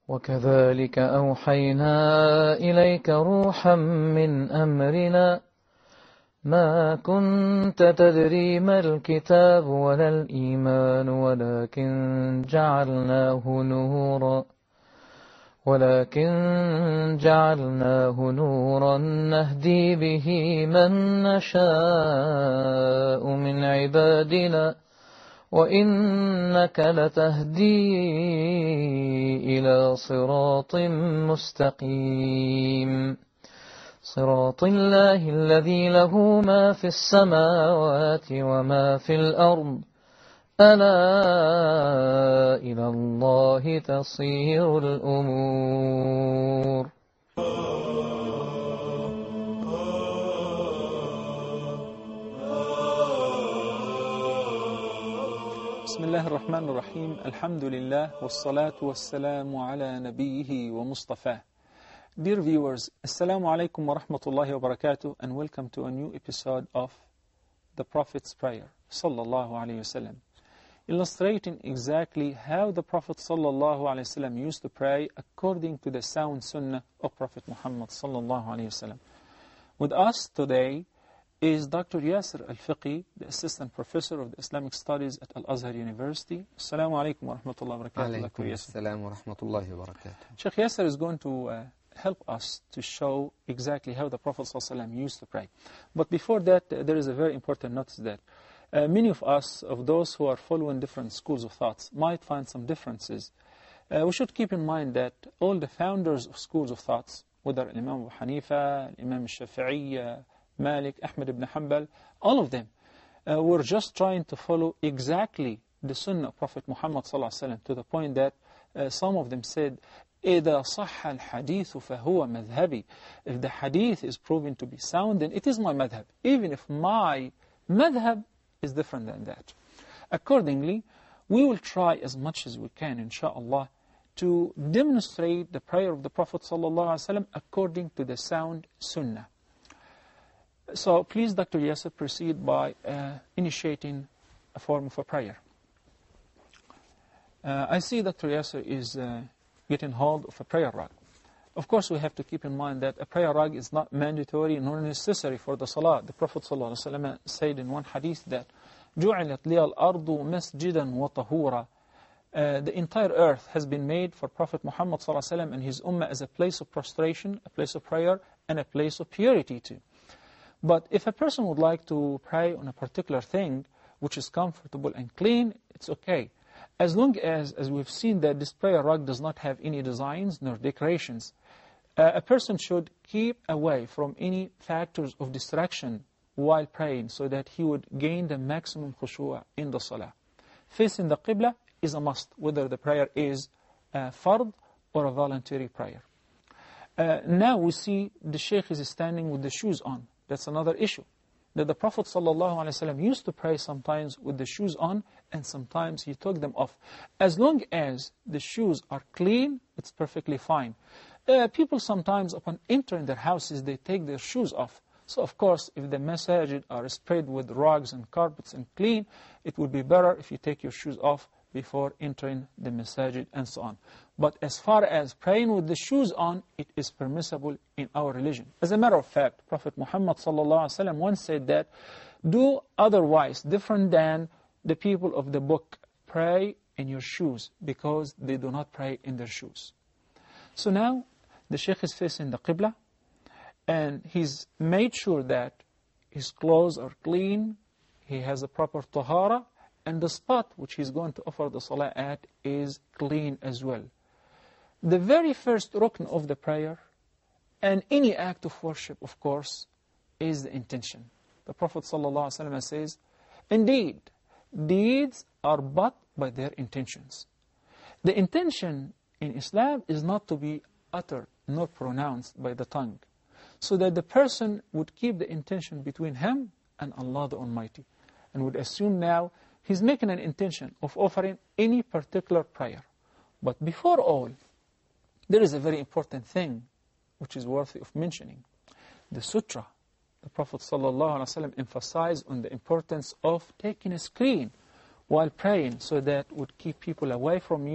وكذلك أوحينا إليك روحا من أمرنا ما كنت تدري ما الكتاب ولا الإيمان ولكن جعلناه نورا نهدي به من نشاء من عبادنا وإنك لتهدي إلى صراط مستقيم صراط الله الذي له ما في السماوات وما في الأرض ألا إلى الله تصير الأمور. بسم الله الرحمن الرحيم. الحمد لله والصلاة والسلام على نبيه ومصطفاه. Dear viewers, Assalamu alaikum wa rahmatullahi wa barakatuh, and welcome to a new episode of the Prophet's Prayer, sallallahu alayhi wasallam, illustrating exactly how the Prophet sallallahu alayhi wasallam used to pray according to the sound sunnah of Prophet Muhammad sallallahu alayhi wasallam. With us today is Dr. Yasir Al-Fiqi, the Assistant Professor of the Islamic Studies at Al-Azhar University. Assalamu alaikum wa rahmatullahi wa barakatuh. Alaykum assalam wa rahmatullahi wa barakatuh. Sheikh Yasir is going to help us to show exactly how the Prophet ﷺ used to pray. But before that, there is a very important notice that many of us, of those who are following different schools of thoughts, might find some differences. We should keep in mind that all the founders of schools of thoughts, whether Imam Abu Hanifa, Imam Shafi'i, Malik, Ahmad ibn Hanbal, all of them were just trying to follow exactly the sunnah of Prophet Muhammad ﷺ, to the point that some of them said, إِذَا صَحَّ الْحَدِيثُ فَهُوَ مَذْهَبِي. If the hadith is proven to be sound, then it is my madhab, even if my madhab is different than that. Accordingly, we will try as much as we can, inshaAllah, to demonstrate the prayer of the Prophet ﷺ according to the sound sunnah. So please, Dr. Yasir, proceed by initiating a form of a prayer. I see Dr. Yasir is getting hold of a prayer rug. Of course, we have to keep in mind that a prayer rug is not mandatory nor necessary for the salah. The Prophet ﷺ said in one hadith that جُعِلَتْ لِيَ الْأَرْضُ مَسْجِدًا وَطَهُورًا. The entire earth has been made for Prophet Muhammad ﷺ and his ummah as a place of prostration, a place of prayer, and a place of purity too. But if a person would like to pray on a particular thing which is comfortable and clean, it's okay. As long as we've seen that this prayer rug does not have any designs nor decorations, a person should keep away from any factors of distraction while praying so that he would gain the maximum khushu' in the salah. Facing the qibla is a must, whether the prayer is a fard or a voluntary prayer. Now we see the Shaykh is standing with the shoes on. That's another issue. That the Prophet ﷺ used to pray sometimes with the shoes on, and sometimes he took them off. As long as the shoes are clean, it's perfectly fine. People sometimes, upon entering their houses, they take their shoes off. So of course, if the masajid are spread with rugs and carpets and clean, it would be better if you take your shoes off before entering the masajid and so on. But as far as praying with the shoes on, it is permissible in our religion. As a matter of fact, Prophet Muhammad ﷺ once said that, do otherwise different than the people of the book, pray in your shoes, because they do not pray in their shoes. So now, the Shaykh is facing the Qibla, and he's made sure that his clothes are clean, he has a proper tahara, and the spot which he's going to offer the salah at is clean as well. The very first rukn of the prayer, and any act of worship, of course, is the intention. The Prophet ﷺ says, indeed, deeds are but by their intentions. The intention in Islam is not to be uttered nor pronounced by the tongue, so that the person would keep the intention between him and Allah the Almighty, and would assume now he's making an intention of offering any particular prayer. But before all, there is a very important thing which is worthy of mentioning. The sutra. The Prophet ﷺ emphasized on the importance of taking a screen while praying, so that would keep people away from you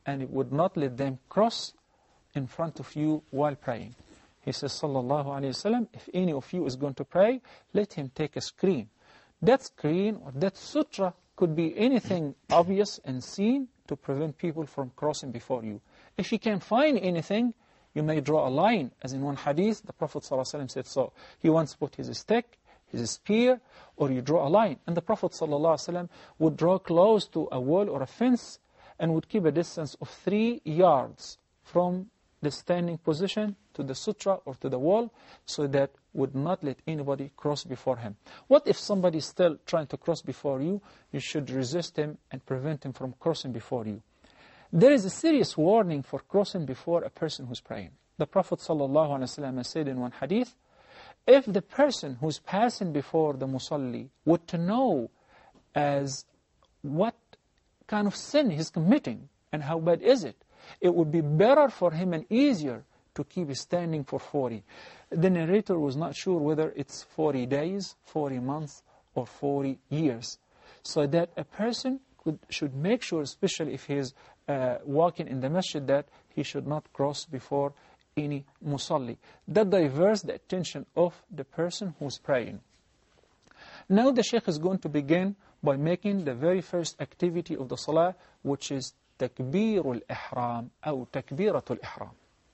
and it would not let them cross in front of you while praying. He says, sallallahu alayhi wasallam, if any of you is going to pray, let him take a screen. That screen or that sutra could be anything obvious and seen to prevent people from crossing before you. If you can't find anything, you may draw a line. As in one hadith, the Prophet ﷺ said so. He once put his stick, his spear, or you draw a line. And the Prophet ﷺ would draw close to a wall or a fence and would keep a distance of 3 yards from the standing position to the sutra or to the wall, so that would not let anybody cross before him. What if somebody is still trying to cross before you? You should resist him and prevent him from crossing before you. There is a serious warning for crossing before a person who's praying. The Prophet ﷺ said in one hadith, if the person who's passing before the musalli would to know as what kind of sin he's committing and how bad is it, it would be better for him and easier to keep standing for 40. The narrator was not sure whether it's 40 days, 40 months, or 40 years. So that a person should make sure, especially if he is walking in the masjid, that he should not cross before any musalli. That diverts the attention of the person who's praying. Now the Shaykh is going to begin by making the very first activity of the salah, which is takbirul ihram or takbiratul ihram.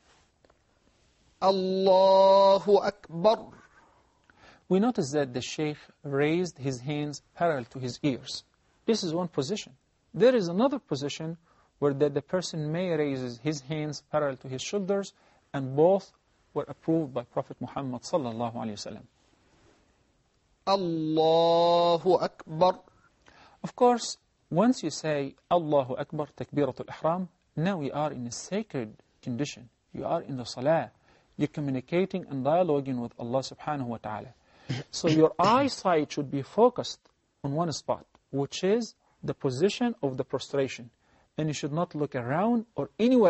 Allahu Akbar. We notice that the Shaykh raised his hands parallel to his ears. This is one position. There is another position where the person may raise his hands parallel to his shoulders, and both were approved by Prophet Muhammad sallallahu alaihi wasallam. Allahu Akbar. Of course, once you say Allahu Akbar, takbiratul ihram, now we are in a sacred condition. You are in the salah. You're communicating and dialoguing with Allah subhanahu wa ta'ala. So your eyesight should be focused on one spot, which is the position of the prostration. And you should not look around or anywhere